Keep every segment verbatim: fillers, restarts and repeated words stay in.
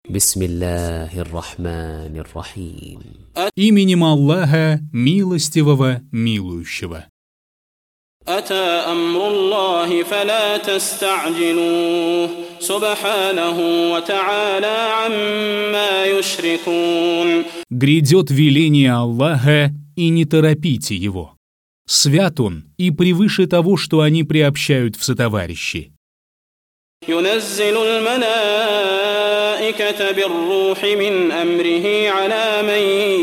Бисмиллахир-рахманир-рахим. Именем Аллаха, милостивого, милующего. أتى أمر الله فلا تستعجلوه سبحانه وتعالى عما يشركون. Грядет веление Аллаха, и не торопите его. Свят он и превыше того, что они приобщают в сотоварищи. ينزل الملائكة بالروح من أمره على من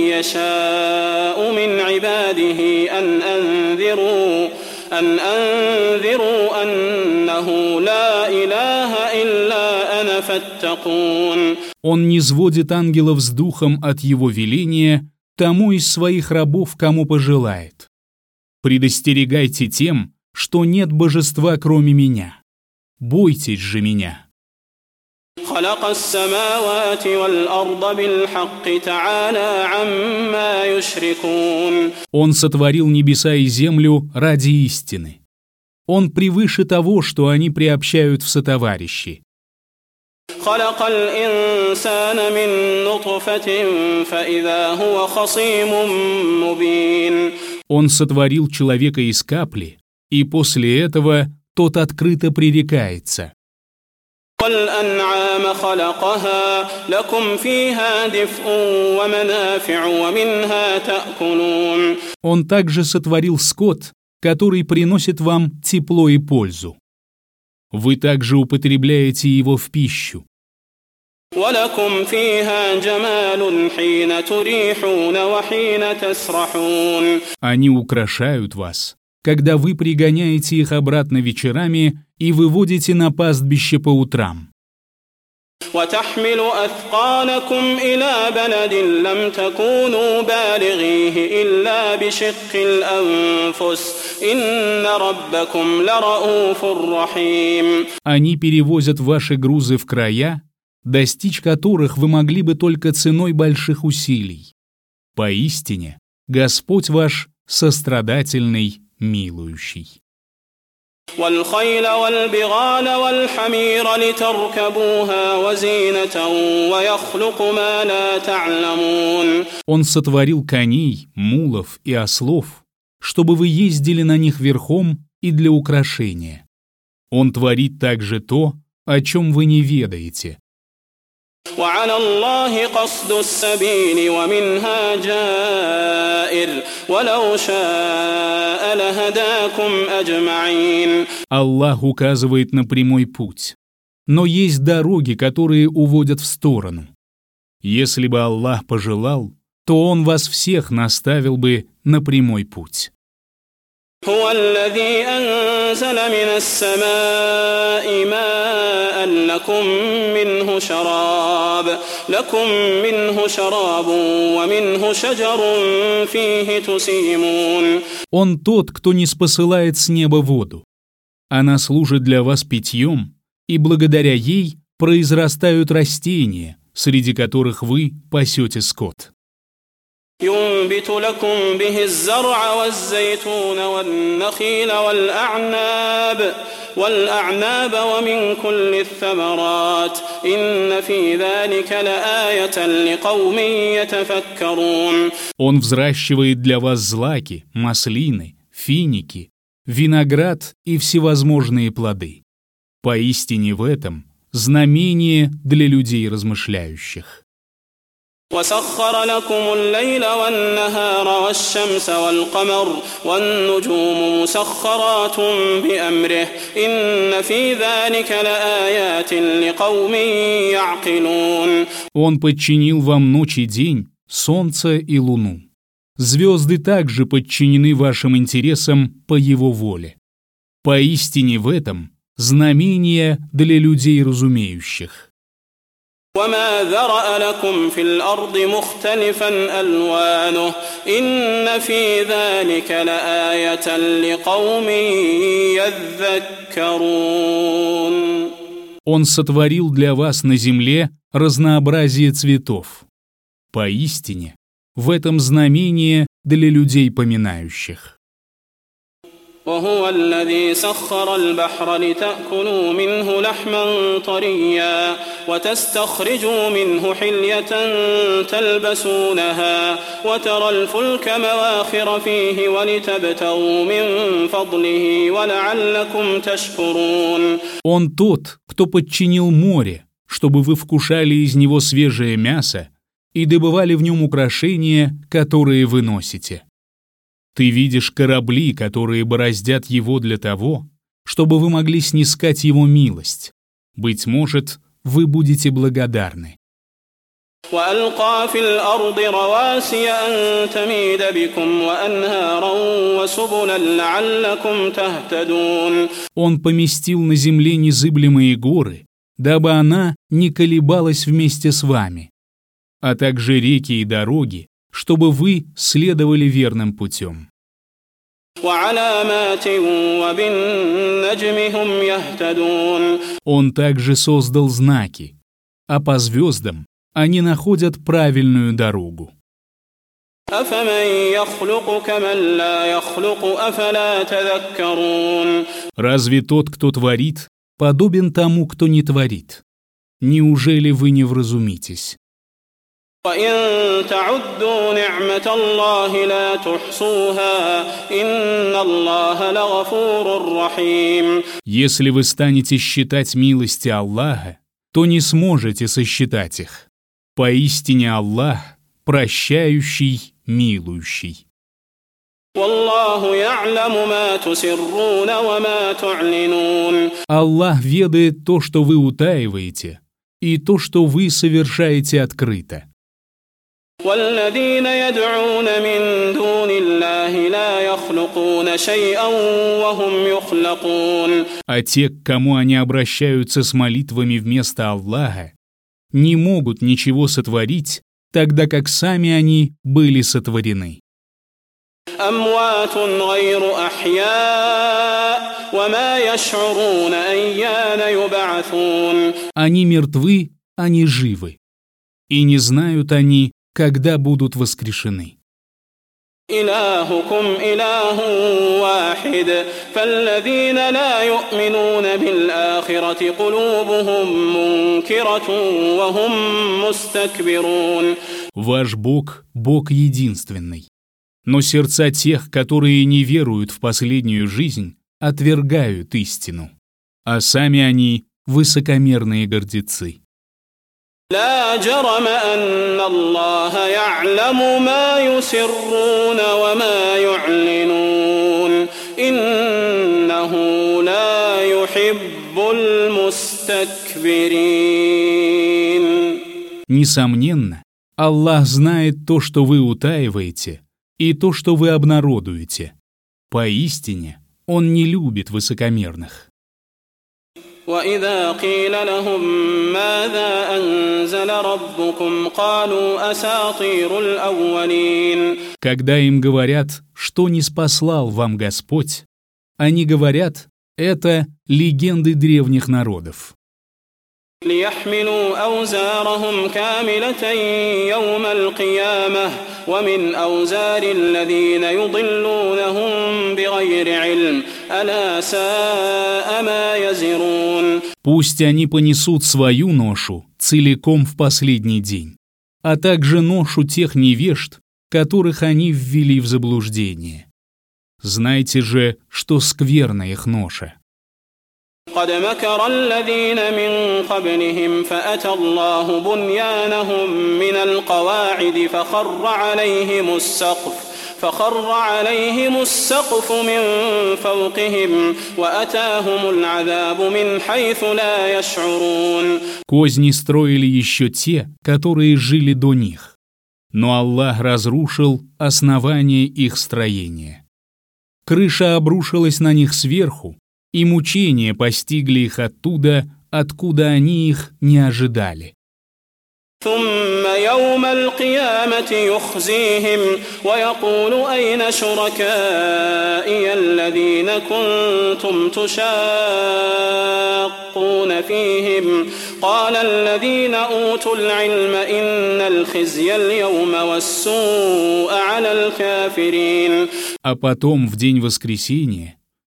يشاء من عباده أن أنذروا أن أنذروا أنه لا إله إلا أنا فاتقون. Он низводит ангелов с духом от его веления тому из своих рабов, кому пожелает. Предостерегайте тем, что нет божества, кроме меня. Бойтесь же меня. خلق السماوات والأرض بالحق تعالى عما يشركون. Он сотворил небеса и землю ради истины. Он превыше того, что они приобщают в сотоварищи. خلق الإنسان من نطفة فإذا هو خصيم مبين. Он сотворил человека из капли, и после этого тот открыто пререкается. والأنعام خلقها لكم فيها دفء ومنافع ومنها تأكلون. Он также сотворил скот, который приносит вам тепло и пользу. Вы также употребляете его в пищу. ولكم فيها جمال حين تريحون وحين تسرحون. Они украшают вас, когда вы пригоняете их обратно вечерами и выводите на пастбище по утрам. وتحمل أثقالكم إلى بلد لم تكونوا بالغيه إلا بشق الأنفس إن ربكم لرؤوف رحيم. Они перевозят ваши грузы в края, достичь которых вы могли бы только ценой больших усилий. Поистине, Господь ваш сострадательный, милующий. والخيل والبغال والحمير لتركبوها وزينة ويخلق ما لا تعلمون. Он сотворил коней, мулов и ослов, чтобы вы ездили на них верхом и для украшения. Он творит также то, о чем вы не ведаете. وعلى الله قصد السبيل ومنها جائر ولو شاء لهداكم أجمعين. Аллах указывает на прямой путь, но есть дороги, которые уводят в сторону. Если бы Аллах пожелал, то Он вас всех наставил бы на прямой путь. هو الذي أنزل من السماء ماء لكم منه شراب لكم منه شراب ومنه شجر فيه تسيمون. Он тот, кто ниспосылает с неба воду. Она служит для вас питьем, и благодаря ей произрастают растения, среди которых вы пасете скот. ينبت لكم به الزرع والزيتون والنخيل والأعناب والأعناب ومن كل الثمرات إن في ذلك لآية لقوم يتفكرون. Он взращивает для вас злаки, маслины, финики, виноград и всевозможные плоды. Поистине в этом знамение для людей размышляющих. وسخر لكم الليل والنهار والشمس والقمر والنجوم مسخرات بأمره إن في ذلك لآيات لقوم يعقلون. Он подчинил вам ночь и день, солнце и луну. Звезды также подчинены вашим интересам по его воле. Поистине в этом знамение для людей разумеющих. وما ذرأ لكم في الأرض مختلفا ألوانه إن في ذلك لآية لقوم يذكرون. Он сотворил для вас на земле разнообразие цветов. Поистине, в этом знамение для людей поминающих. وهو الذي سخر البحر لتأكلوا منه لحما طريا وتستخرجوا منه حلية تلبسونها وترى الفلك مواخر فيه ولتبتغوا من فضله ولعلكم تشكرون. Он тот, кто подчинил море, чтобы вы вкушали из него свежее мясо и добывали в нем украшения, которые вы носите. Ты видишь корабли, которые бороздят его для того, чтобы вы могли снискать его милость. Быть может, вы будете благодарны. وألقى في الأرض رواسي أن تميد بكم وأنهارا وسبلا لعلكم تهتدون. Он поместил на земле незыблемые горы, дабы она не колебалась вместе с вами, а также реки и дороги, чтобы вы следовали верным путем. Он также создал знаки, а по звездам они находят правильную дорогу. Разве тот, кто творит, подобен тому, кто не творит? Неужели вы не вразумитесь? Если вы станете считать милости Аллаха, то не сможете сосчитать их. Поистине Аллах – прощающий, милующий. Аллах ведает то, что вы утаиваете, и то, что вы совершаете открыто. А те, к кому они обращаются с молитвами вместо Аллаха, не могут ничего сотворить, тогда как сами они были сотворены. Они мертвы, они живы, и не знают они, когда будут воскрешены. إلهكم إله واحد فالذين لا يؤمنون بالآخرة قلوبهم منكرة وهم مستكبرون. Ваш Бог – Бог единственный. Но сердца тех, которые не веруют в последнюю жизнь, отвергают истину, а сами они – высокомерные гордецы. لا جرم أن الله يعلم ما يسرون وما يعلنون إنه لا يحب المستكبرين. Несомненно, Аллах знает то, что вы утаиваете, и то, что вы обнародуете. Поистине, Он не любит высокомерных. وإذا قيل لهم ماذا أنزل ربكم قالوا أساطير الأولين. Когда им говорят, что ниспослал вам Господь, они говорят, это легенды древних народов. ليحملوا أوزارهم كاملة يوم القيامة ومن أوزار الذين يضلونهم بغير علم ألا ساء ما يزرون. Пусть они понесут свою ношу целиком в последний день, а также ношу тех невежд, которых они ввели в заблуждение. Знайте же, что скверна их ноша. قد مكر الذين من قبلهم فأتى الله بنيانهم من القواعد فخر عليهم السقف فخر عليهم السقف من فوقهم وأتاهم العذاب من حيث لا يشعرون. Козни строили еще те, которые жили до них, но Аллах разрушил основание их строения. Крыша обрушилась на них сверху, и мучения постигли их оттуда, откуда они их не ожидали. ثم يوم القيامة يخزيهم ويقول أين شركائي الذين كنتم تشاقون فيهم قال الذين أوتوا العلم إن الخزي اليوم والسوء على الكافرين. А потом, в день воскресения,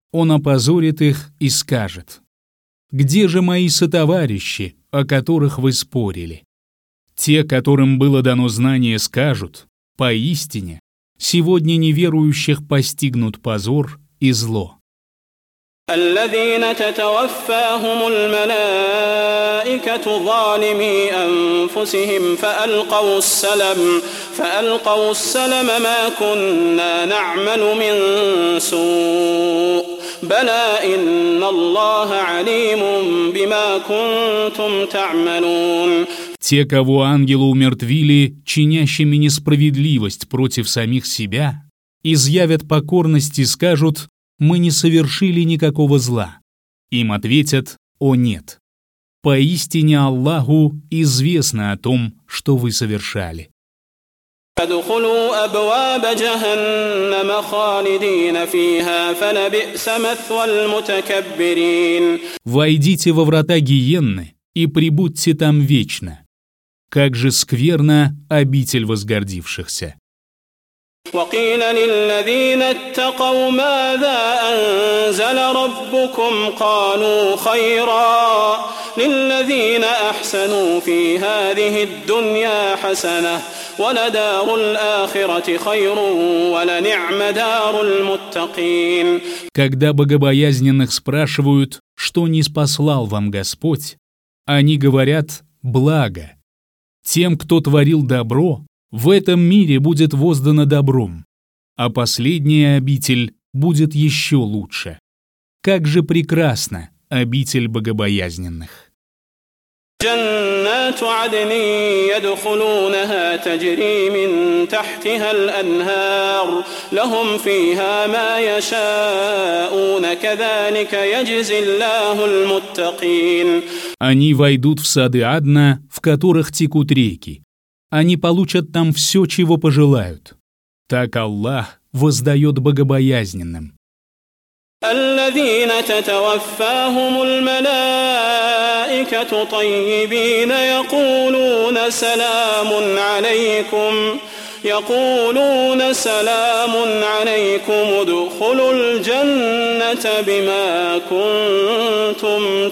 Он опозорит их и скажет: «Где же мои сотоварищи, о которых вы спорили?» Те, которым было дано знание, скажут: «Поистине, сегодня неверующих постигнут позор и зло». الذين تتوفاهم الملائكة ظالمي أنفسهم فألقوا السلم فألقوا السلم ما كنا نعمل من سوء بلى إن الله عليم بما كنتم تعملون. Те, кого ангелы умертвили, чинящими несправедливость против самих себя, изъявят покорность и скажут: «Мы не совершили никакого зла». Им ответят: «О нет! Поистине Аллаху известно о том, что вы совершали». فادخلوا أبواب جهنم خالدين فيها فلبئس مثوى المتكبرين. Войдите во врата гиенны и пребудьте там вечно. Как же скверна обитель возгордившихся. وقيل للذين اتقوا ماذا أنزل ربكم قالوا خيرا للذين أحسنوا في هذه الدنيا حسنة ولدار الآخرة خير ولنعم دار المتقين. Когда богобоязненных спрашивают, что ниспослал вам Господь, они говорят: «Благо». Тем, кто творил добро, в этом мире будет воздано добром, а последняя обитель будет еще лучше. Как же прекрасна обитель богобоязненных! جنات عدن يدخلونها تجري من تحتها الأنهار لهم فيها ما يشاءون كذلك يجزي الله المتقين. Они войдут в сады Адна, в которых текут реки. Они получат там все, чего пожелают. Так Аллах воздает богобоязненным. الذين تتوفاهم الملائكة طيبين يقولون سلام عليكم يقولون سلام عليكم ادخلوا الجنة بما كنتم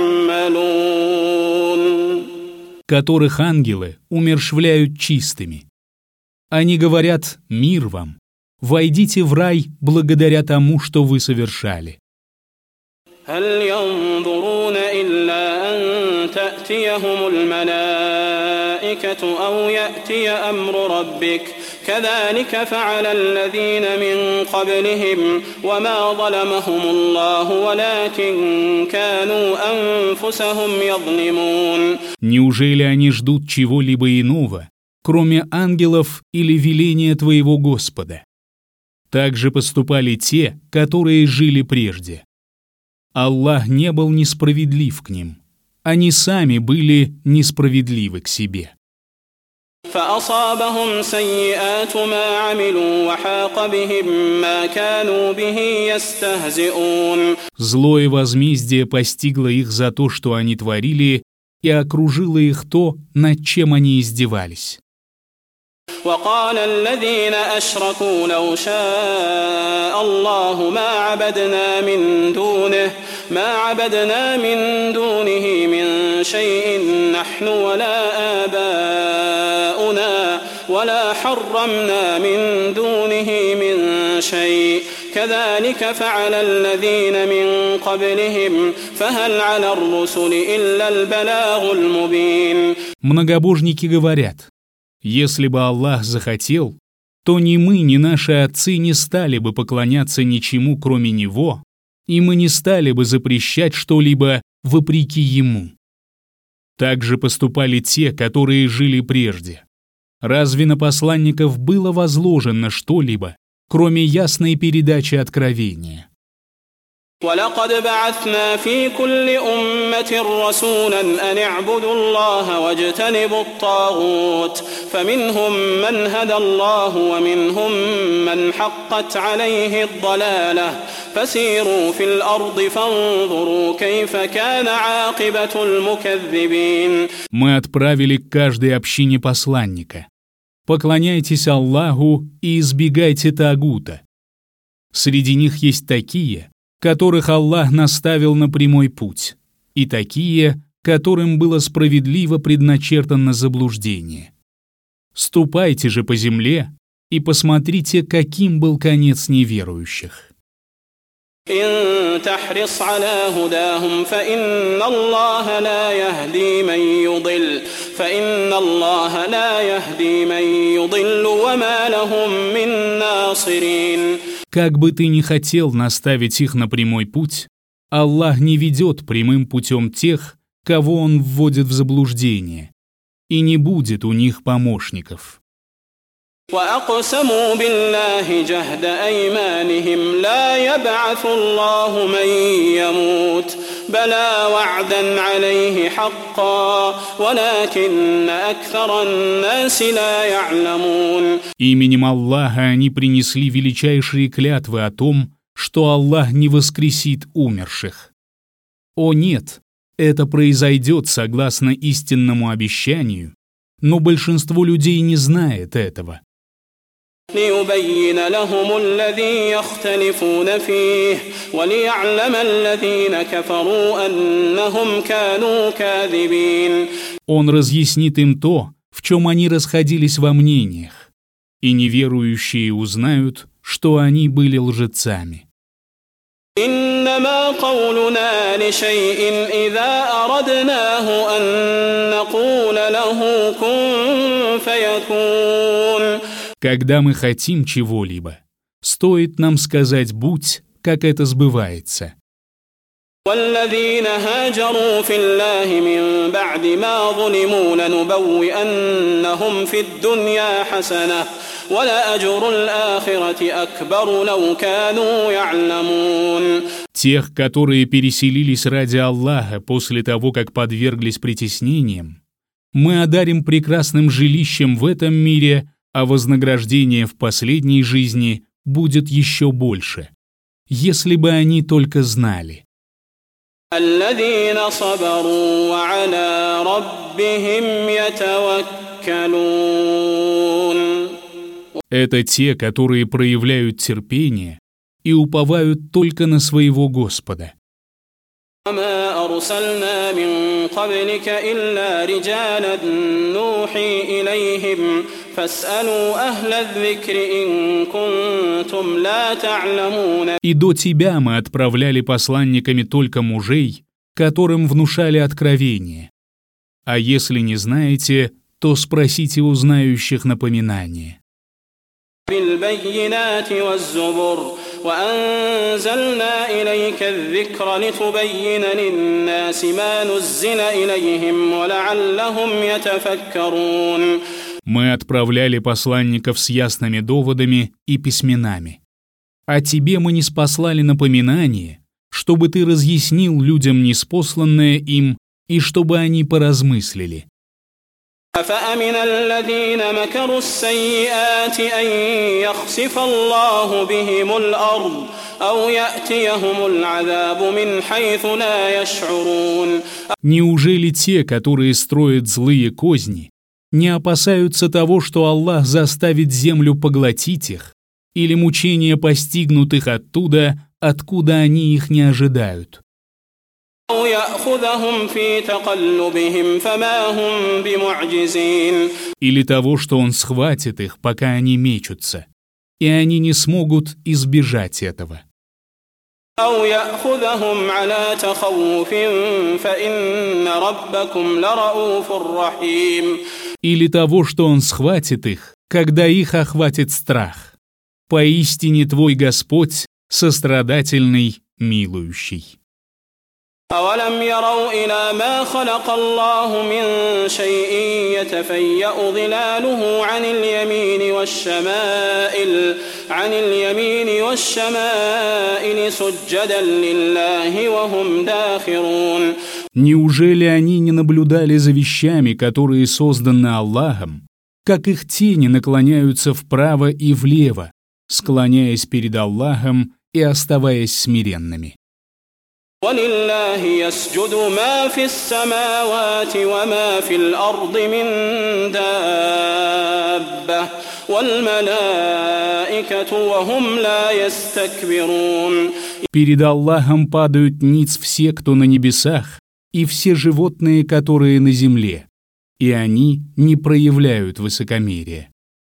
تعملون. Которых ангелы умерщвляют чистыми. Они говорят: «Мир вам! Войдите в рай благодаря тому, что вы совершали». هل ينظرون إلا أن تأتيهم الملائكة أو يأتي أمر ربك كذلك فعل الذين من قبلهم وما ظلمهم الله ولكن كانوا أنفسهم يظلمون. Неужели они ждут чего-либо иного, кроме ангелов или веления твоего Господа? Так же поступали те, которые жили прежде. Аллах не был несправедлив к ним. Они сами были несправедливы к себе. فأصابهم سيئات ما عملوا وحاق بهم ما كانوا به يستهزئون. Злое возмездие постигло их за то, что они творили, и окружило их то, над чем они издевались. وقال الذين أشركوا لو شاء الله ما عبدنا من دونه ما عبدنا من دونه من شيء نحن ولا آباؤنا ولا حرمنا من دونه من شيء كذلك فعل الذين من قبلهم فهل على الرسل إلا البلاغ المبين. Многобожники говорят: если бы Аллах захотел, то ни мы, ни наши отцы не стали бы поклоняться ничему, кроме Него, и мы не стали бы запрещать что-либо вопреки Ему. Так же поступали те, которые жили прежде. Разве на посланников было возложено что-либо, кроме ясной передачи откровения? ولقد بعثنا في كل أمة رسولا أن اعبدوا الله واجتنبوا الطاغوت فمنهم من هدى الله ومنهم من حقت عليه الضلالة فسيروا في الأرض فانظروا كيف كان عاقبة المكذبين. Мы отправили к каждой общине посланника. Поклоняйтесь Аллаху и избегайте тагута. Среди них есть такие, которых Аллах наставил на прямой путь, и такие, которым было справедливо предначертано заблуждение. Ступайте же по земле и посмотрите, каким был конец неверующих. إن تحرص على هداهم فإن الله لا يهدي من يضل فإن الله لا يهدي من يضل وما لهم من ناصرين. Как бы ты ни хотел наставить их на прямой путь, Аллах не ведет прямым путем тех, кого Он вводит в заблуждение, и не будет у них помощников. وأقسموا بالله جهد أيمانهم لا يبعث الله من يموت بلى وعدا عليه حقا ولكن أكثر الناس لا يعلمون. Именем Аллаха они принесли величайшие клятвы о том, что Аллах не воскресит умерших. О нет, это произойдет согласно истинному обещанию, но большинство людей не знает этого. ليبين لهم الذي يختلفون فيه وليعلم الذين كفروا أنهم كانوا كاذبين. Он разъяснит им то, в чем они расходились во мнениях, и неверующие узнают, что они были лжецами. إنما قولنا لشيء إذا أردناه أن نقول له كن فيكون. Когда мы хотим чего-либо, стоит нам сказать «будь», как это сбывается. والذين هاجروا في الله من بعد ما ظلموا لنبوئنهم في الدنيا حسنة ولأجر الآخرة أكبر لو كانوا يعلمون. Тех, которые переселились ради Аллаха после того, как подверглись притеснениям, мы одарим прекрасным жилищем в этом мире, а вознаграждение в последней жизни будет еще больше, если бы они только знали. الذين صبروا وعلى ربهم يتوكلون. Это те, которые проявляют терпение и уповают только на своего Господа. وما أرسلنا من قبلك إلا رجالا نوحي إليهم فاسألوا أهل الذكر إن كنتم لا تعلمون. И до тебя мы отправляли посланниками только мужей, которым внушали откровение. А если не знаете, то спросите у знающих напоминание. بالبينات والزبر وأنزلنا إليك الذكر لتبين للناس ما نزل إليهم ولعلهم يتفكرون. Мы отправляли посланников с ясными доводами и письменами. А тебе мы ниспослали напоминание, чтобы ты разъяснил людям ниспосланное им и чтобы они поразмыслили. أفأمن الذين مكروا السيئات أن يخسف الله بهم الأرض أو يأتيهم العذاب من حيث لا يشعرون. Неужели те, которые строят злые козни, не опасаются того, что Аллах заставит землю поглотить их, или мучения постигнут их оттуда, откуда они их не ожидают? أو يأخذهم في تقلبهم فما هم بمعجزين. Или того, что Он схватит их, пока они мечутся, и они не смогут избежать этого. أو يأخذهم على تخوف فإن ربكم لرؤوف رحيم. Или того, что Он схватит их, когда их охватит страх. Поистине Твой Господь сострадательный, милующий. أولم يروا إلى ما خلق الله من شيء يتفيأ ظلاله عن اليمين والشمائل عن اليمين والشمائل سجدا لله وهم داخرون. Неужели они не наблюдали за вещами, которые созданы Аллахом, как их тени наклоняются вправо и влево, склоняясь перед Аллахом и оставаясь смиренными? ولله يسجد ما في السماوات وما في الأرض من دابة والملائكة وهم لا يستكبرون Перед Аллахом падают ниц все, кто на небесах, и все животные, которые на земле, и они не проявляют высокомерия.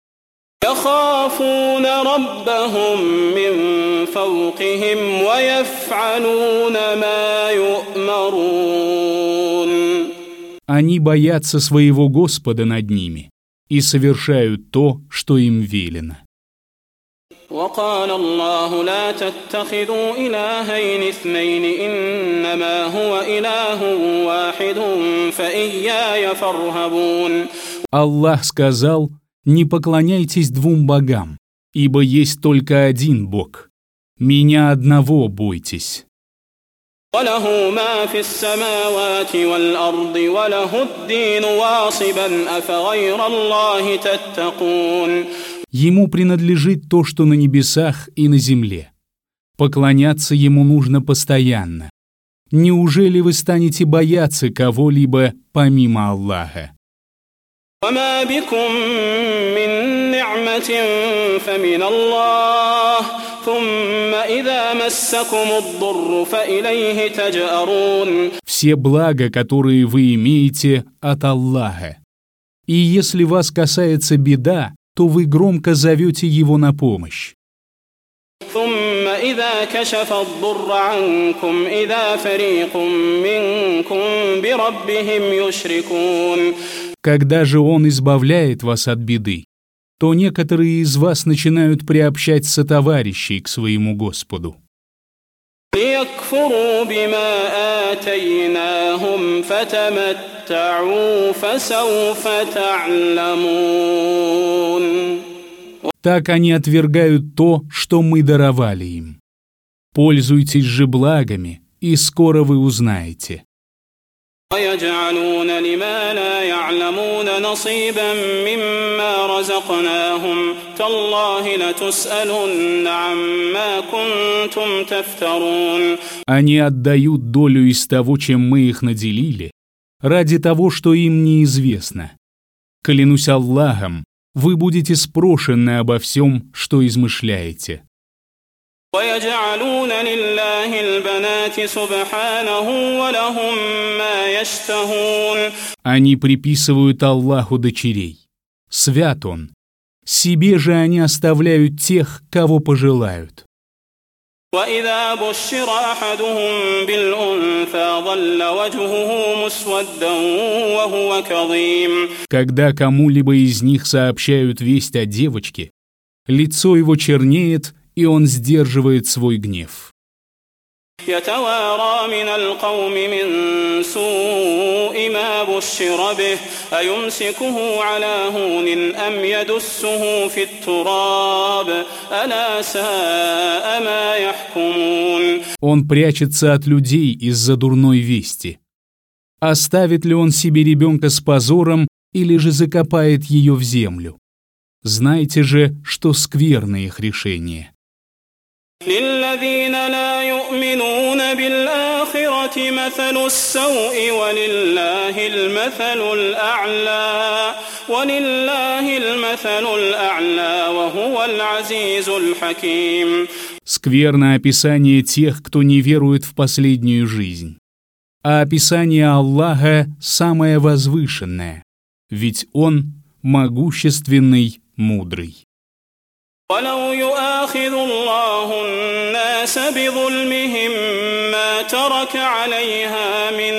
يخافون ربهم من فوقهم ويفعلون ما يؤمرون. Они боятся своего Господа над ними и совершают то, что им велено. وقال الله لا تتخذوا إلهين اثنين إنما هو إله واحد فإياي فارهبون. Аллах сказал: «Не поклоняйтесь двум богам, ибо есть только один Бог. Меня одного бойтесь». وله ما في السماوات والأرض وله الدين واصبا أفغير الله تتقون. Ему принадлежит то, что на небесах и на земле. Поклоняться Ему нужно постоянно. Неужели вы станете бояться кого-либо помимо Аллаха? وما بكم من نعمة فمن الله ثم إذا مسكم الضر فإليه تجأرون. Все блага, которые вы имеете, от Аллаха. И если вас касается беда, то вы громко зовете Его на помощь. ثم إذا كشف الضر عنكم إذا فريق منكم بربهم يشركون. Когда же Он избавляет вас от беды, то некоторые из вас начинают приобщать сотоварищей к своему Господу. ليكفروا بما آتيناهم فتمتعوا فسوف تعلمون. Так они отвергают то, что мы даровали им. Пользуйтесь же благами, и скоро вы узнаете. ويجعلون لما لا يعلمون نصيبا مما رزقناهم تالله لتسألن عما كنتم تفترون. Они отдают долю из того, чем мы их наделили, ради того, что им неизвестно. Клянусь Аллахом, вы будете спрошены обо всем, что измышляете. ويجعلون لله البنات سبحانه ولهم ما يشتهون. Они приписывают Аллаху дочерей. Свят Он. Себе же они оставляют тех, кого пожелают. وإذا بشر أحدهم بالأنثى ظل وجهه مسودا وهو كظيم. Когда кому-либо из них сообщают весть о девочке, лицо его чернеет, и он сдерживает свой гнев. يتوارى من القوم من سوء ما بشر به أيمسكه على هون أم يدسه في التراب ألا ساء ما يحكمون. Он прячется от людей из-за дурной вести. Оставит ли он себе ребенка с позором или же закопает ее в землю? Знайте же, что скверно их решение. للذين لا يؤمنون بالآخرة مثل السوء ولله المثل الأعلى ولله المثل الأعلى وهو العزيز الحكيم. Скверно описание тех, кто не верует в последнюю жизнь. А описание Аллаха самое возвышенное, ведь Он могущественный, мудрый. ولو يؤاخذ الله الناس بظلمهم ما ترك عليها من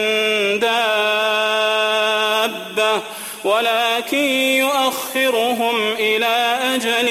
دابة ولكن يؤخرهم إلى أجل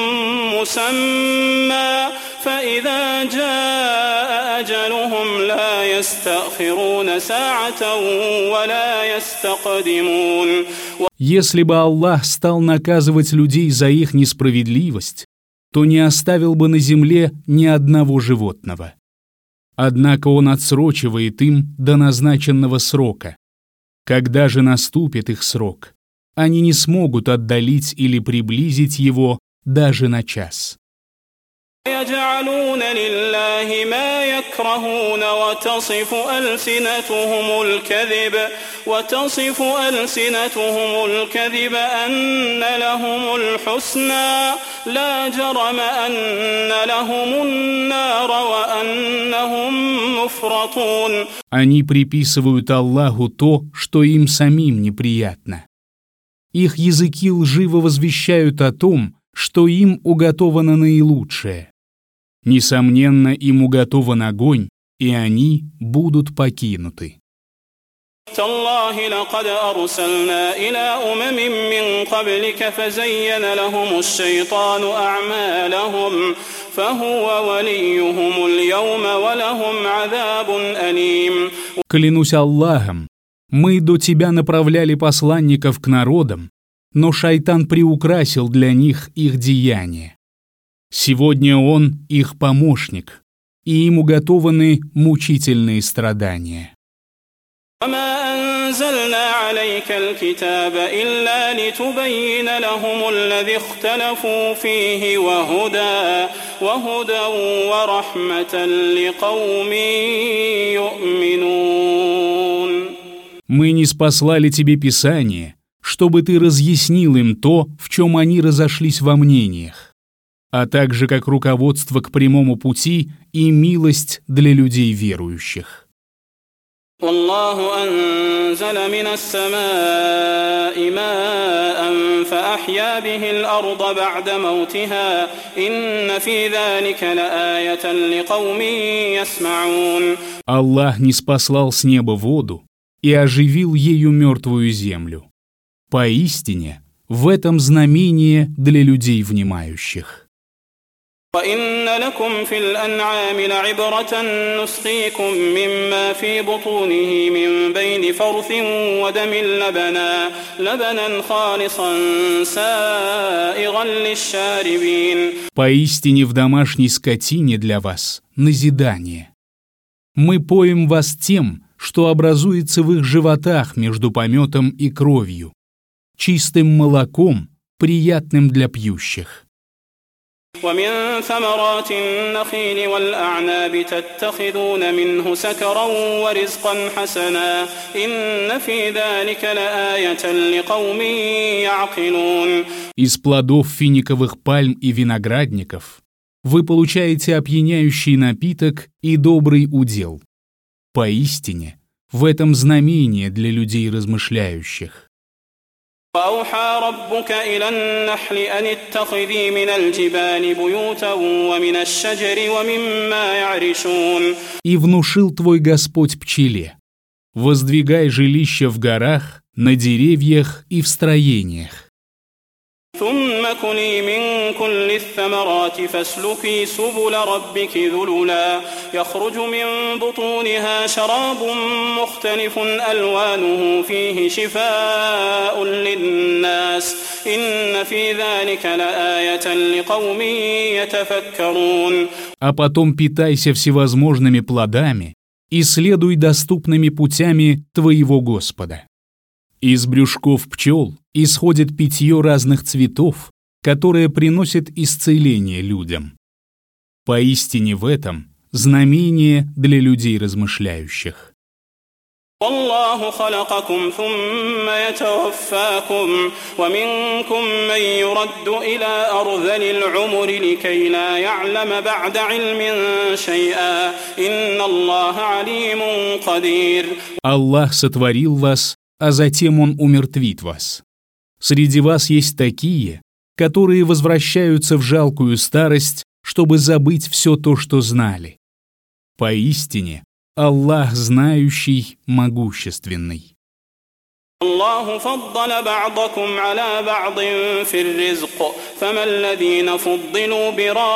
مسمى فإذا جاء أجلهم لا يستأخرون ساعة ولا يستقدمون. Если бы Аллах стал наказывать людей за их несправедливость, то не оставил бы на земле ни одного животного. Однако Он отсрочивает им до назначенного срока. Когда же наступит их срок, они не смогут отдалить или приблизить его даже на час. يجعلون لله ما يكرهون وتصف ألسنتهم الكذب وتصف ألسنتهم الكذب أن لهم الحسنى لا جرم أن لهم النار وأنهم مفرطون. Они приписывают Аллаху то, что им самим неприятно. Их языки лживо возвещают о том, что им уготовано наилучшее. Несомненно, им уготован огонь, и они будут покинуты. تالله لقد أرسلنا إلى أمم من قبلك فزين لهم الشيطان أعمالهم فهو وليهم اليوم ولهم عذاب أليم. Клянусь Аллахом, мы до тебя направляли посланников к народам, но шайтан приукрасил для них их деяния. Сегодня он их помощник, и им уготованы мучительные страдания. وما أنزلنا عليك الكتاب إلا لتبين لهم الذي اختلفوا فيه وهدى وهدى ورحمة لقوم يؤمنون. Мы ниспослали тебе Писание, чтобы ты разъяснил им то, в чем они разошлись во мнениях, а также как руководство к прямому пути и милость для людей верующих. والله أنزل من السماء ماء فأحيا به الأرض بعد موتها إن في ذلك لآية لقوم يسمعون. Аллах ниспослал с неба воду и оживил ею мертвую землю. Поистине, в этом знамение для людей внимающих. وإن لكم في الأنعام لعبرة نسقيكم مما في بطونه من بين فرث ودم لبنا لبنا خالصا سائغا للشاربين. Поистине в домашней скотине для вас назидание. Мы поим вас тем, что образуется в их животах между пометом и кровью, чистым молоком, приятным для пьющих. ومن ثمرات النخيل والأعناب تتخذون منه سكرا ورزقا حسنا إن في ذلك لآية لقوم يعقلون. Из плодов финиковых пальм и виноградников вы получаете опьяняющий напиток и добрый удел. Поистине, в этом знамение для людей размышляющих. وأوحى ربك إلى النحل أن اتخذي من الجبال بيوتا ومن الشجر ومما يعرشون. И внушил твой Господь пчеле: воздвигай жилища в горах, на деревьях и в строениях. ثم كلي من كل الثمرات فاسلكي سبل ربك ذللا يخرج من بطونها شراب مختلف ألوانه فيه شفاء للناس إن في ذلك لآية لقوم يتفكرون. А потом питайся всевозможными плодами и следуй доступными путями твоего Господа. Из брюшков пчел исходит питье разных цветов, которое приносит исцеление людям. Поистине в этом знамение для людей размышляющих. والله خلقكم ثم يتوفاكم ومنكم من يرد إلى أرذل العمر لكي لا يعلم بعد علم شيئا إن الله عليم قدير. Аллах сотворил вас, а затем Он умертвит вас. Среди вас есть такие, которые возвращаются в жалкую старость, чтобы забыть все то, что знали. Поистине, Аллах знающий, могущественный. الله فضل بعضكم على بعض في الرزق فما الذين فضلوا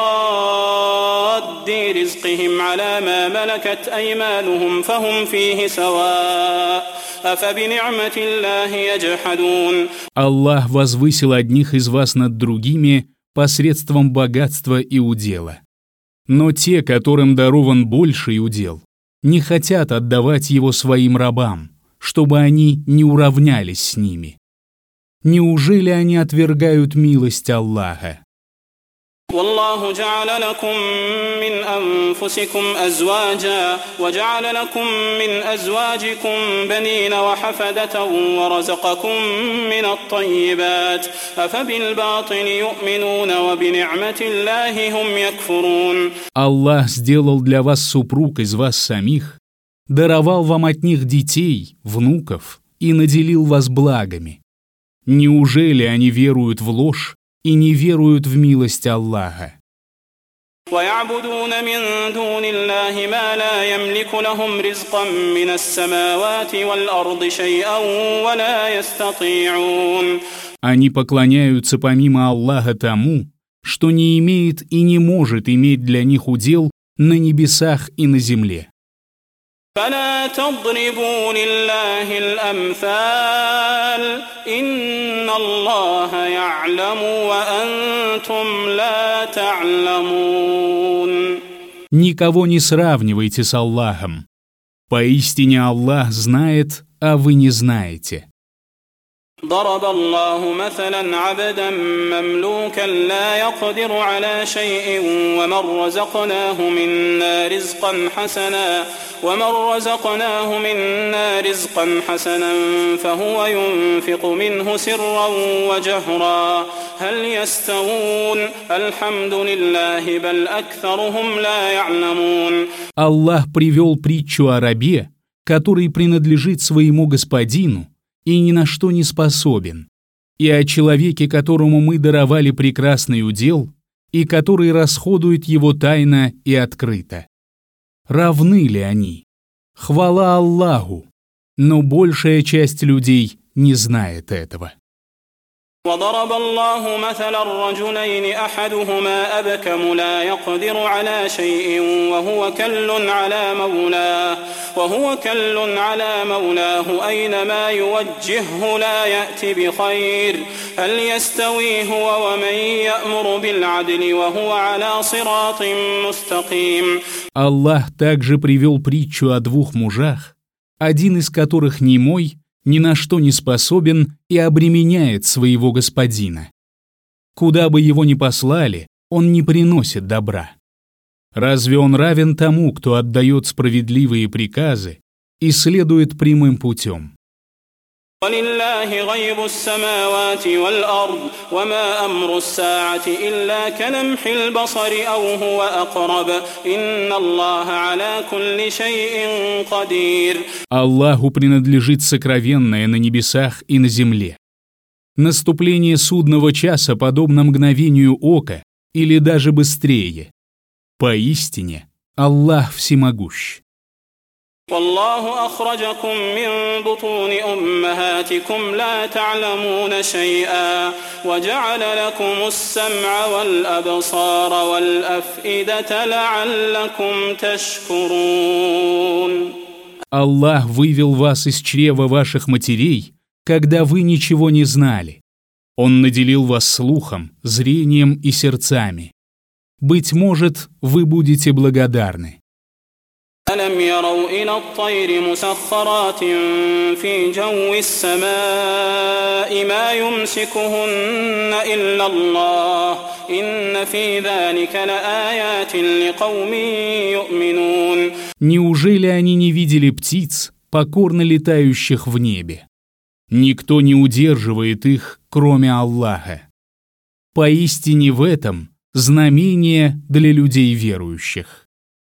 براد رزقهم على ما ملكت أيمانهم فهم فيه سواء أفبنعمة الله يجحدون. Аллах возвысил одних из вас над другими посредством богатства и удела. Но те, которым дарован больший удел, не хотят отдавать его своим рабам, чтобы они не уравнялись с ними. Неужели они отвергают милость Аллаха? والله جعل لكم من أنفسكم أزواجا وجعل لكم من أزواجكم بنين وحفدة ورزقكم من الطيبات أفبالباطل يؤمنون وبنعمة الله هم يكفرون. Аллах сделал для вас супруг из вас самих, даровал вам от них детей, внуков и наделил вас благами. Неужели они веруют в ложь и не веруют в милость Аллаха? ويعبدون من دون الله ما لا يملك لهم رزقا من السماوات والأرض شيئا ولا يستطيعون. Они поклоняются помимо Аллаха тому, что не имеет и не может иметь для них удел на небесах и на земле. فلا تضربوا لله الأمثال إن الله يعلم وأنتم لا تعلمون. Никого не сравнивайте с Аллахом. Поистине Аллах знает, а вы не знаете. ضرب الله مثلا عبدا مملوكا لا يقدر على شيء ومن رزقناه منا رزقا حسنا ومن رزقناه منا رزقا حسنا فهو ينفق منه سرا وجهرا هل يستوون الحمد لله بل أكثرهم لا يعلمون. Аллах привел притчу о рабе, который принадлежит своему господину и ни на что не способен, и о человеке, которому мы даровали прекрасный удел, и который расходует его тайно и открыто. Равны ли они? Хвала Аллаху, но большая часть людей не знает этого. وضرب الله مثلا رجلين أحدهما أبكم لا يقدر على شيء وهو كل على مولاه وهو كل على مولاه أينما يوجهه لا يأتي بخير هل يستوي هو ومن يأمر بالعدل وهو على صراط مستقيم. Аллах также привел притчу о двух мужах, один из которых немой, ни на что не способен и обременяет своего господина. Куда бы его ни послали, он не приносит добра. Разве он равен тому, кто отдает справедливые приказы и следует прямым путем? ولله غيب السماوات والأرض وما أمر الساعة إلا كلمح البصر أو هو أقرب إن الله على كل شيء قدير. Аллаху принадлежит сокровенное на небесах и на земле. Наступление судного часа подобно мгновению ока или даже быстрее. Поистине, Аллах всемогущ. والله أخرجكم من بطون أمهاتكم لا تعلمون شيئا وجعل لكم السمع والأبصار والأفئدة لعلكم تشكرون. Аллах вывел вас из чрева ваших матерей, когда вы ничего не знали. Он наделил вас слухом, зрением и сердцами. Быть может, вы будете благодарны. ألم يروا إلى الطير مسخرات في جو السماء ما يمسكهن إلا الله إن في ذلك لآيات لقوم يؤمنون. Неужели они не видели птиц, покорно летающих в небе? Никто не удерживает их, кроме Аллаха. Поистине в этом знамение для людей верующих.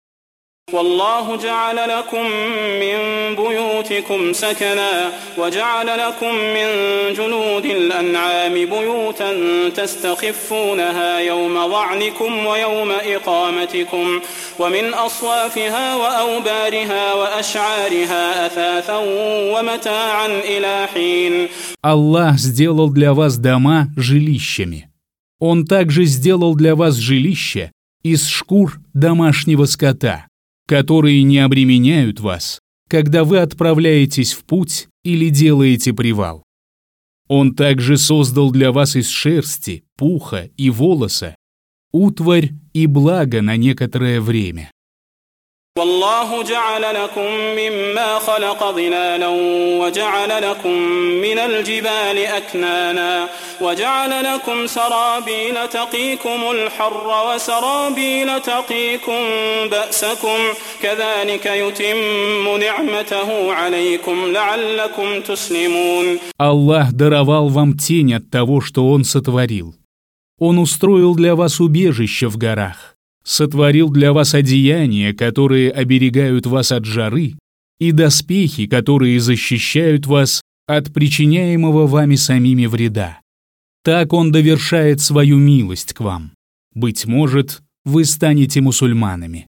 والله جعل لكم من بيوتكم سكنا وجعل لكم من جلود الأنعام بيوتا تستخفونها يوم ظعنكم ويوم إقامتكم ومن أصوافها وأوبارها وأشعارها أثاثا ومتاعا إلى حين. Аллах сделал для вас дома жилищами. Он также сделал для вас жилища из шкур домашнего скота, которые не обременяют вас, когда вы отправляетесь в путь или делаете привал. Он также создал для вас из шерсти, пуха и волоса утварь и благо на некоторое время. والله جعل لكم مما خلق ظلالا وجعل لكم من الجبال أكنانا وجعل لكم سرابيل تقيكم الحر وسرابيل تقيكم بأسكم كذلك يتم نعمته عليكم لعلكم تسلمون. Аллах даровал вам тень от того, что Он сотворил. Он устроил для вас убежище в горах, сотворил для вас одеяния, которые оберегают вас от жары, и доспехи, которые защищают вас от причиняемого вами самими вреда. Так Он довершает свою милость к вам. Быть может, вы станете мусульманами.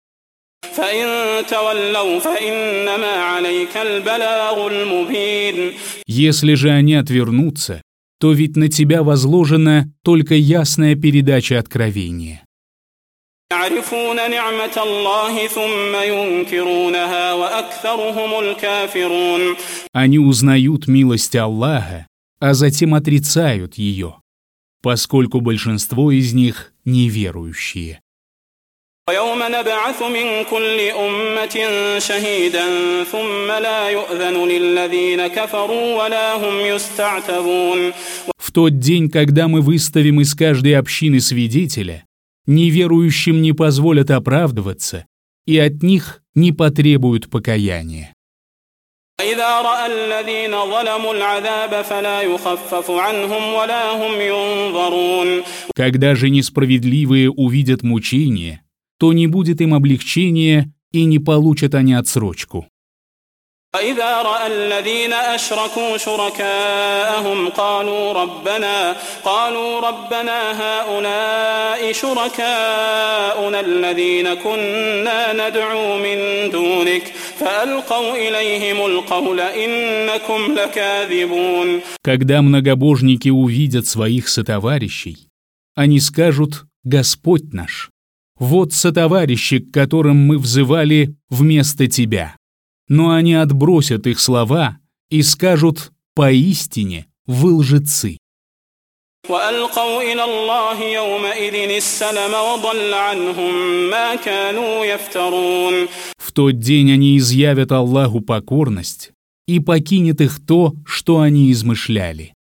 Если же они отвернутся, то ведь на тебя возложена только ясная передача откровения. Они узнают милость Аллаха, а затем отрицают ее, поскольку большинство из них неверующие. ويوم نبعث من كل أمة شهيدا ثم لا يؤذن للذين كفروا ولا هم يستعتبون. В тот день, когда мы выставим из каждой общины свидетеля, неверующим не позволят оправдываться, и от них не потребуют покаяния. وإذا رأى الذين ظلموا العذاب فلا يخفف عنهم ولا هم ينظرون. Когда же несправедливые увидят мучения, то не будет им облегчения и не получат они отсрочку. وإذا رأى الذين أشركوا شركاءهم قالوا ربنا قالوا ربنا هؤلاء شركاؤنا الذين كنا ندعو من دونك فألقوا إليهم القول إنكم لكاذبون. Когда многобожники увидят своих сотоварищей, они скажут: Господь наш, вот сотоварищи, к которым мы взывали вместо Тебя. Но они отбросят их слова и скажут: поистине вы лжецы. وألقوا إلى الله يومئذ السلم وضل عنهم ما كانوا يفترون. В тот день они изъявят Аллаху покорность, и покинет их то, что они измышляли.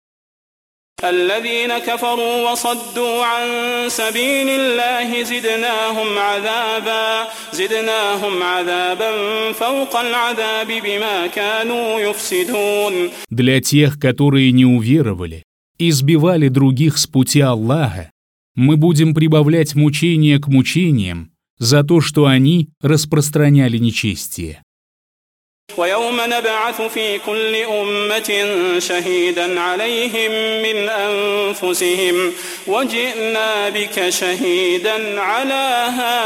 الذين كفروا وصدوا عن سبيل الله زدناهم عذابا زدناهم عذابا فوق العذاب بما كانوا يفسدون. Для тех, которые не уверовали и сбивали других с пути Аллаха, мы будем прибавлять мучения к мучениям за то, что они распространяли нечестие. ويوم نبعث في كل أمة شهيدا عليهم من أنفسهم وجئنا بك شهيدا على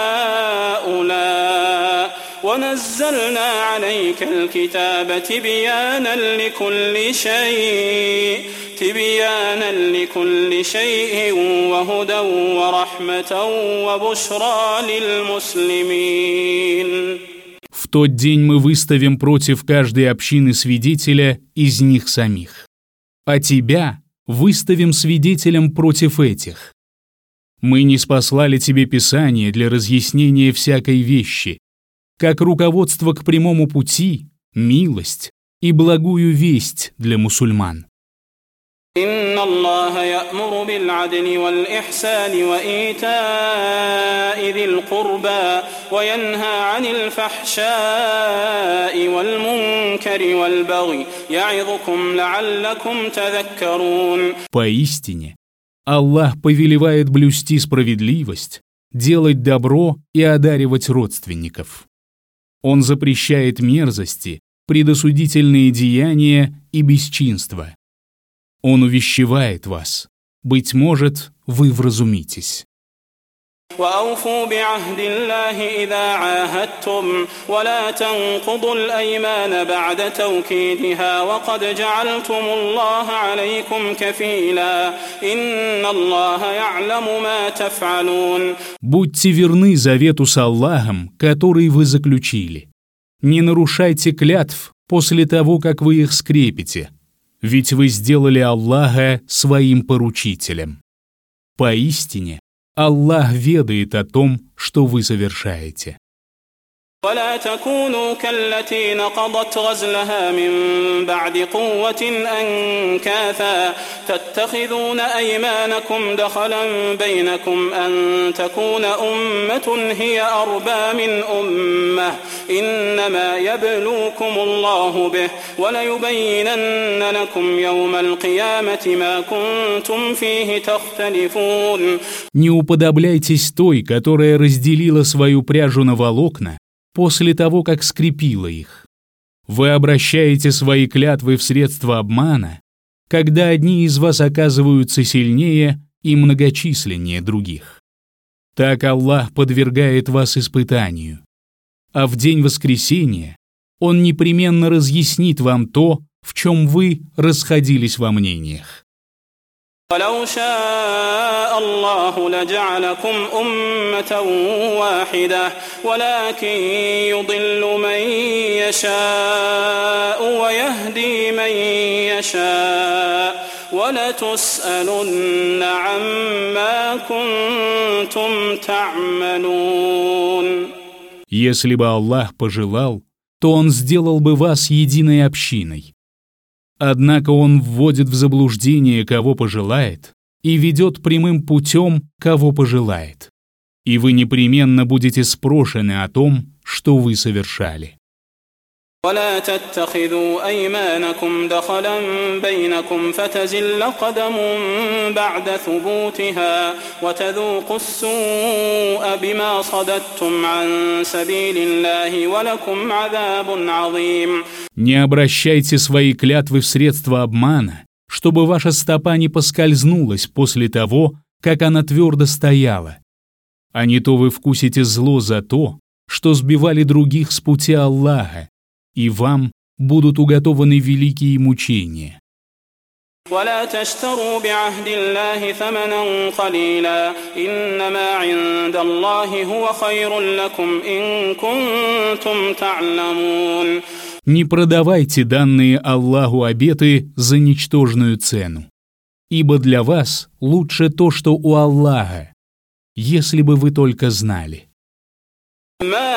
هؤلاء ونزلنا عليك الكتاب تبيانا لكل شيء تبيانا لكل شيء وهدى ورحمة وبشرى للمسلمين. В тот день мы выставим против каждой общины свидетеля из них самих, а тебя выставим свидетелем против этих. Мы ниспослали тебе Писание для разъяснения всякой вещи, как руководство к прямому пути, милость и благую весть для мусульман. إن الله يأمر بالعدل والإحسان وإيتاء ذي القربى وينهى عن الفحشاء والمنكر والبغي يعظكم لعلكم تذكرون. Поистине, Аллах повелевает блюсти справедливость, делать добро и одаривать родственников. Он запрещает мерзости, предосудительные деяния и бесчинства. Он увещевает вас. Быть может, вы вразумитесь. وأوفوا بعهد الله إذا عاهدتم ولا تنقضوا الأيمان بعد توكيدها وقد جعلتم الله عليكم كفيلا إن الله يعلم ما تفعلون. Будьте верны завету с Аллахом, который вы заключили. Не нарушайте клятв после того, как вы их скрепите, ведь вы сделали Аллаха своим поручителем. Поистине, Аллах ведает о том, что вы совершаете. ولا تكونوا كالتي نقضت غزلها من بعد قوة أنكاثا تتخذون أيمانكم دخلا بينكم أن تكون أمة هي أربى من أمة إنما يبلوكم الله به وليبينن لكم يوم القيامة ما كنتم فيه تختلفون. Не уподобляйтесь той, которая разделила свою пряжу на волокна после того, как скрепила их. Вы обращаете свои клятвы в средства обмана, когда одни из вас оказываются сильнее и многочисленнее других. Так Аллах подвергает вас испытанию, а в день воскресения Он непременно разъяснит вам то, в чем вы расходились во мнениях. ولو شاء الله لجعلكم أمة واحدة ولكن يضل من يشاء ويهدي من يشاء ولتسألن عما كنتم تعملون. Если бы Аллах пожелал, то Он сделал бы вас единой общиной. Однако Он вводит в заблуждение, кого пожелает, и ведет прямым путем, кого пожелает. И вы непременно будете спрошены о том, что вы совершали. ولا تتخذوا أيمانكم دخلا بينكم فتزل قدم بعد ثبوتها وتذوقوا السوء بما صددتم عن سبيل الله ولكم عذاب عظيم. Не обращайте свои клятвы в средства обмана, чтобы ваша стопа не поскользнулась после того, как она твердо стояла. А не то вы вкусите зло за то, что сбивали других с пути Аллаха, и вам будут уготованы великие мучения. ولا تشتروا بعهد الله ثمنا قليلا إنما عند الله هو خير لكم إن كنتم تعلمون. Не продавайте данные Аллаху обеты за ничтожную цену, ибо для вас лучше то, что у Аллаха, если бы вы только знали. ما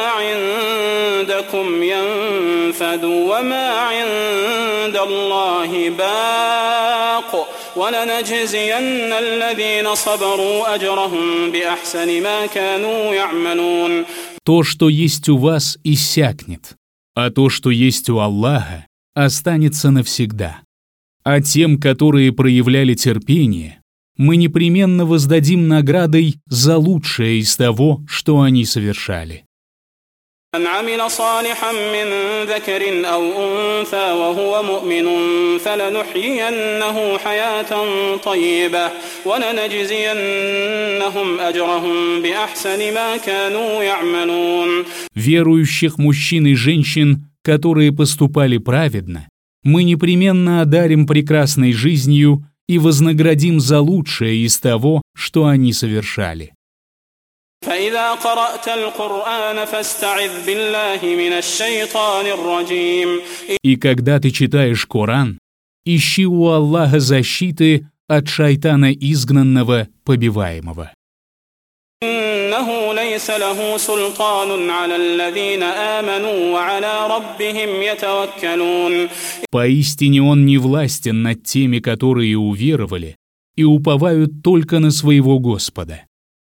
عندكم ينفد وما عند الله باق ولنجزين الذين صبروا أجرهم بأحسن ما كانوا يعملون. То, что есть у вас, иссякнет, а то, что есть у Аллаха, останется навсегда. А тем, которые проявляли терпение, мы непременно воздадим наградой за лучшее из того, что они совершали. من عمل صالحا من ذكر أو أنثى وهو مؤمن فلنحيينه حياة طيبة ولنجزينهم أجرهم بأحسن ما كانوا يعملون. Верующих мужчин и женщин, которые поступали праведно, мы непременно одарим прекрасной жизнью и вознаградим за лучшее из того, что они совершали. فإذا قرأت القرآن فاستعذ بالله من الشيطان الرجيم. И когда ты читаешь Коран, ищи у Аллаха защиты от шайтана изгнанного, побиваемого. إنه ليس له سلطان على الذين آمنوا وعلى ربهم يتوكلون. Поистине он не властен над теми, которые уверовали и уповают только на своего Господа.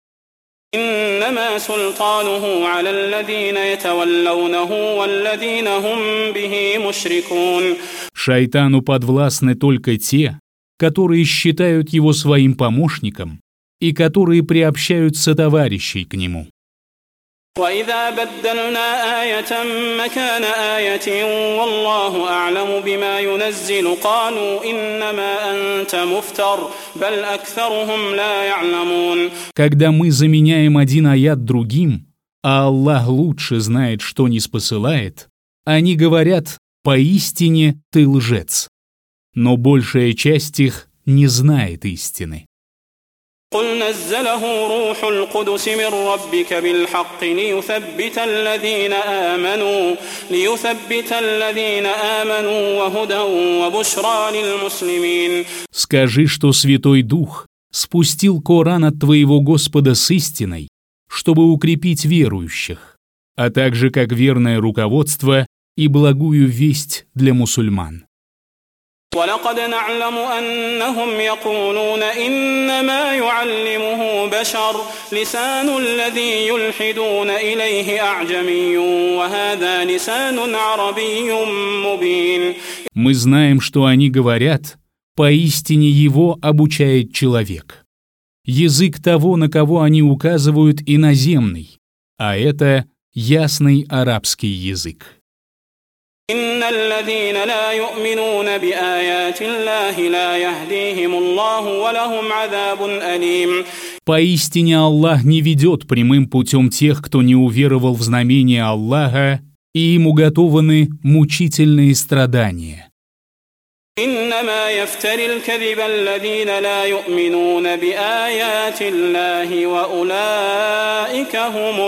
إنما سلطانه على الذين يتولونه والذين هم به مشركون. Шайтану подвластны только те, которые считают его своим помощником и которые приобщают сотоварищей к нему. وإذا بدلنا آية مكان آية والله أعلم بما ينزل قالوا إنما أنت مفتر بل أكثرهم لا يعلمون. Когда мы заменяем один аят другим, а Аллах лучше знает, что ниспосылает, они говорят: «Поистине ты лжец». Но большая часть их не знает истины. قل نزله روح القدس من ربك بالحق ليثبت الذين آمنوا ليثبت الذين آمنوا وهدى وبشرى للمسلمين. Скажи, что Святой Дух спустил Коран от твоего Господа с истиной, чтобы укрепить верующих, а также как верное руководство и благую весть для мусульман. ولقد نعلم أنهم يقولون إنما يعلمه بشر لسان الذي يلحدون إليه أعجمي وهذا لسان عربي مبين. Мы знаем, что они говорят, поистине его обучает человек. Язык того, на кого они указывают, иноземный, а это ясный арабский язык. إن الذين لا يؤمنون بآيات الله لا يهديهم الله ولهم عذاب أليم. Поистине Аллах не ведет прямым путем тех, кто не уверовал в знамения Аллаха, и им уготованы мучительные страдания. إنما يفتري الكذب الذين لا يؤمنون بآيات الله وأولئك هم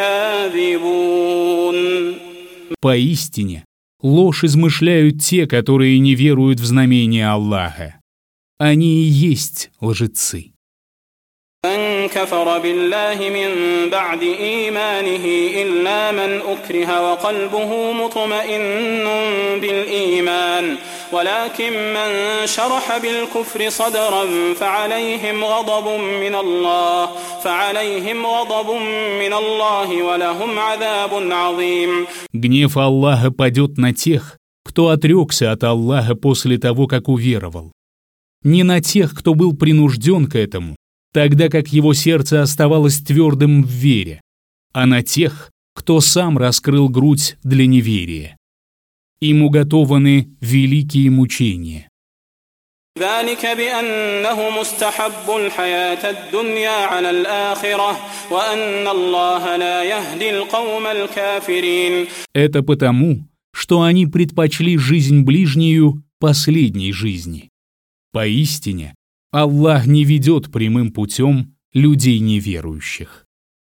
الكاذبون. Поистине, ложь измышляют те, которые не веруют в знамения Аллаха. Они и есть лжецы. من كفر بالله من بعد إيمانه إلا من أكره وقلبه مطمئن بالإيمان ولكن من شرح بالكفر صدرا فعليهم غضب من الله فعليهم غضب من الله ولهم عذاب عظيم. Гнев Аллаха падет на тех, кто отрекся от Аллаха после того, как уверовал. Не на тех, кто был принужден к этому, тогда как его сердце оставалось твердым в вере, а на тех, кто сам раскрыл грудь для неверия. Им уготованы великие мучения. ذلك بأنهم استحبوا الحياة الدنيا على الآخرة وأن الله لا يهدي القوم الكافرين. Это потому, что они предпочли жизнь ближнюю последней жизни. Поистине, Аллах не ведет прямым путем людей неверующих.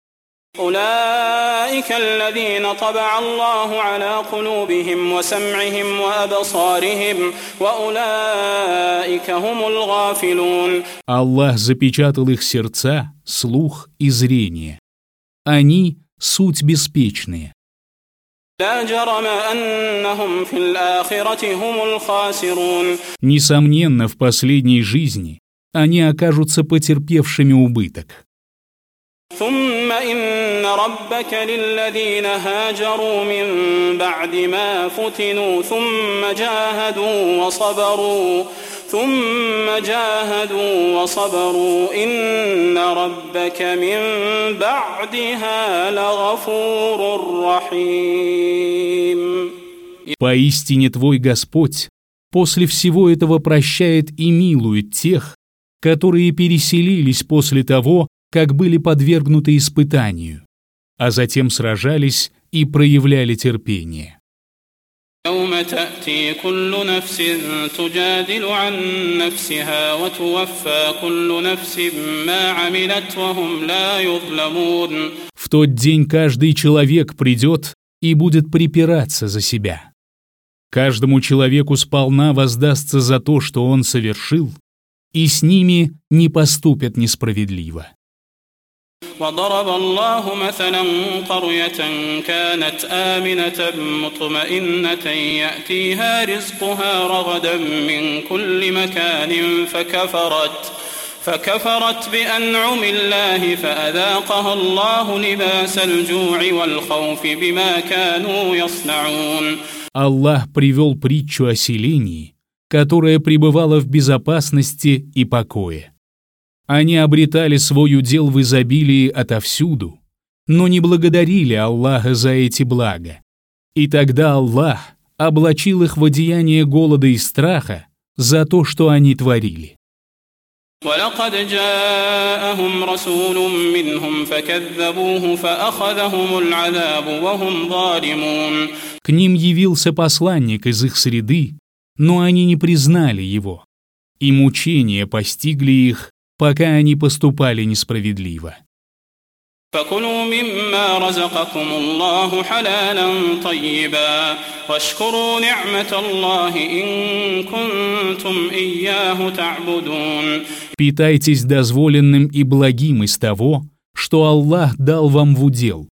أولئك الذين طبع الله على قلوبهم وسمعهم وأبصارهم وأولئك هم الغافلون. Аллах запечатал их сердца, слух и зрение. Они — суть беспечные. لا جرم أنهم في الآخرة هم الخاسرون. Несомненно, в последней жизни они окажутся потерпевшими убыток. ثم إن ربك للذين هاجروا من بعد ما فتنوا ثم جاهدوا وصبروا ثم جاهدوا وصبروا إن ربك من بعدها لغفور رحيم. Поистине твой Господь после всего этого прощает и милует тех, которые переселились после того, как были подвергнуты испытанию, а затем сражались и проявляли терпение. يوم تأتي كل نفس تجادل عن نفسها وتوفى كل نفس ما عملت وهم لا يظلمون. В тот день каждый человек придет и будет припираться за себя. Каждому человеку сполна воздастся за то, что он совершил, и с ними не поступят несправедливо. وضرب الله مثلا قرية كانت آمنة مطمئنة يأتيها رزقها رغدا من كل مكان فكفرت فكفرت بأنعم الله فأذاقها الله لباس الجوع والخوف بما كانوا يصنعون. Аллах привел притчу о селении, которое пребывало в безопасности и покое. Они обретали свой удел в изобилии отовсюду, но не благодарили Аллаха за эти блага. И тогда Аллах облачил их в одеяние голода и страха за то, что они творили. ولقد جاءهم رسول منهم فكذبوه فأخذهم العذاب وهم ظالمون. К ним явился посланник из их среды, но они не признали его, и мучения постигли их, пока они поступали несправедливо. فكلوا مما رزقكم الله حلالا طيبا واشكروا نعمة الله إن كنتم إياه تعبدون. Питайтесь дозволенным и благим из того, что Аллах дал вам в удел,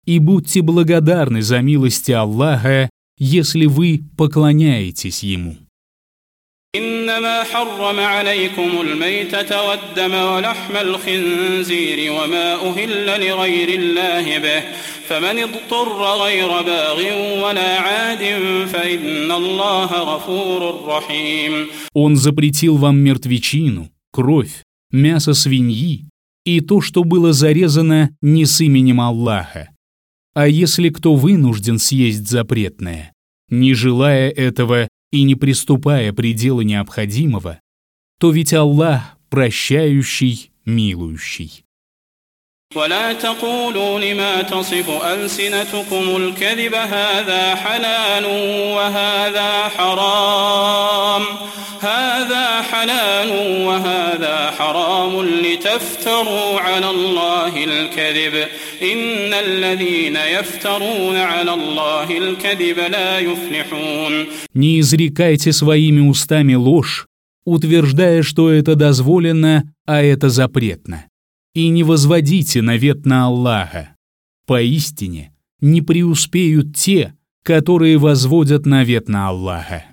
и будьте благодарны за милости Аллаха, если вы поклоняетесь Ему. إنما حرم عليكم الميتة والدم ولحم الخنزير وما أهل لغير الله به فمن اضطر غير باغ ولا عاد فإن الله غفور رحيم. Он запретил вам мертвечину, кровь, мясо свиньи и то, что было зарезано не с именем Аллаха. А если кто вынужден съесть запретное, не желая этого и не приступая предела необходимого, то ведь Аллах прощающий, милующий. ولا تقولوا لما تصف ألسنتكم الكذب هذا حلال وهذا حرام هذا حلال وهذا حرام لتفتروا على الله الكذب إن الذين يفترون على الله الكذب لا يفلحون. Не изрекайте своими устами ложь, утверждая, что это дозволено, а это запретно. И не возводите навет на Аллаха. Поистине, не преуспеют те, которые возводят навет на Аллаха.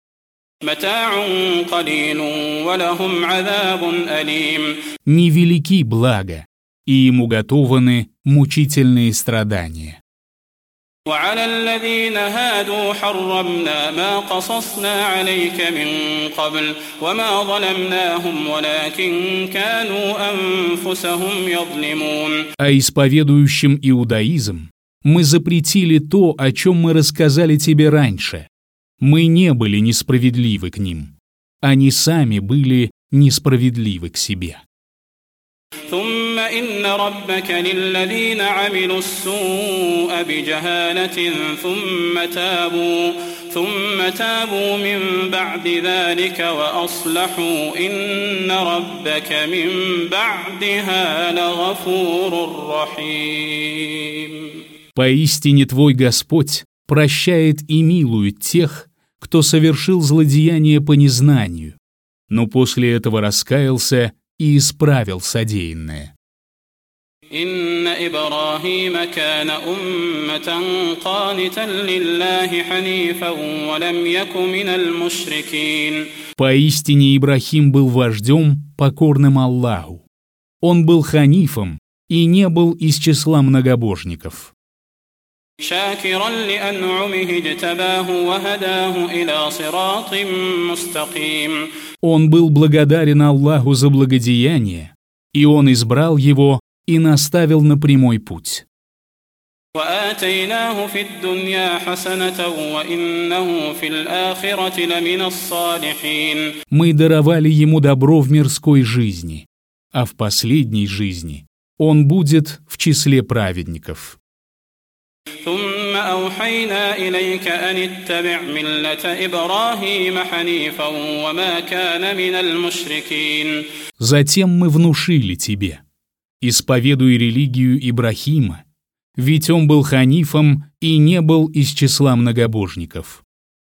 Невелики блага, и им уготованы мучительные страдания. وعلى الذين هادوا حرمنا ما قصصنا عليك من قبل وما ظلمناهم ولكن كانوا أنفسهم يظلمون. А исповедующим иудаизм мы запретили то, о чем мы рассказали тебе раньше. Мы не были несправедливы к ним. Они сами были несправедливы к себе. ثم إن ربك للذين عملوا السوء بجهالة ثم تابوا ثم تابوا من بعد ذلك وأصلحوا إن ربك من بعدها لغفور رحيم. Поистине твой Господь прощает и милует тех, кто совершил злодеяние по незнанию, но после этого раскаялся и исправил содеянное. Инна Ибрахима кана умматан канитан лиллахи ханифан ва лам яку минал мушрикин. Поистине Ибрахим был вождем, покорным Аллаху. Он был ханифом и не был из числа многобожников. شاكرا لأنعمه اجتباه وهداه إلى صراط مستقيم. Он был благодарен Аллаху за благодеяние, и Он избрал его и наставил на прямой путь. وآتيناه في الدنيا حسنة وإنه في الآخرة لمن الصالحين. Мы даровали ему добро в мирской жизни, а в последней жизни он будет в числе праведников. ثم أوحينا إليك أن اتبع ملة إبراهيم حنيفا وما كان من المشركين. Затем мы внушили тебе: исповедуй религию Ибрахима, ведь он был ханифом и не был из числа многобожников.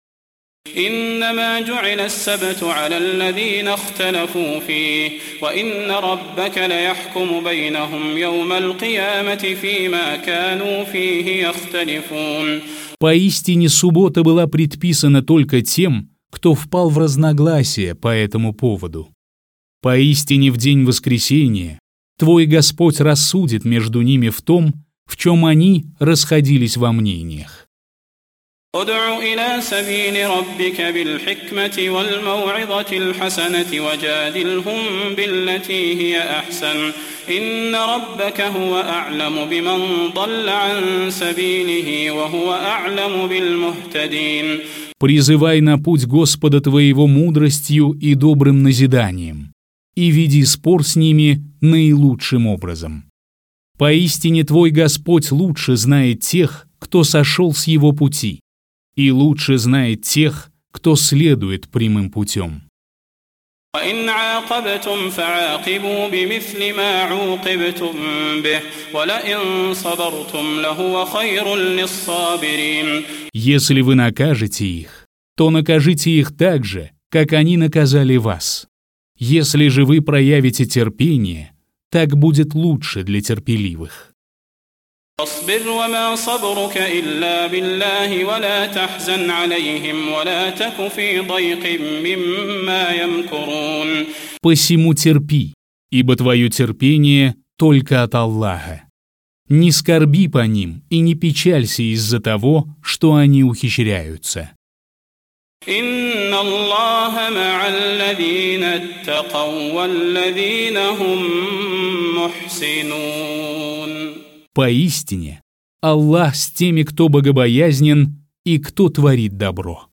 إنما جعل السبت على الذين اختلفوا فيه وإن ربك ليحكم بينهم يوم القيامة فيما كانوا فيه يختلفون. Поистине суббота была предписана только тем, кто впал в разногласие по этому поводу. Поистине в день воскресения твой Господь рассудит между ними в том, в чем они расходились во мнениях. ادع إلى سبيل ربك بالحكمة والموعظة الحسنة وجادلهم بالتي هي أحسن إن ربك هو أعلم بمن ضل عن سبيله وهو أعلم بالمهتدين. Призывай на путь Господа твоего мудростью и добрым назиданием, и веди спор с ними наилучшим образом. Поистине твой Господь лучше знает тех, кто сошел с его пути, и лучше знает тех, кто следует прямым путем. وإن عاقبتم فعاقبوا بمثل ما عوقبتم به ولئن صبرتم لهو خير للصابرين. Если вы накажете их, то накажите их так же, как они наказали вас. Если же вы проявите терпение, так будет лучше для терпеливых. واصبر وما صبرك إلا بالله ولا تحزن عليهم ولا تك في ضيق مما يمكرون. Посему терпи, ибо твое терпение только от Аллаха. Не скорби по ним и не печалься из-за того, что они ухищряются. إن الله مع الذين اتقوا والذين هم محسنون. Поистине, Аллах с теми, кто богобоязнен и кто творит добро.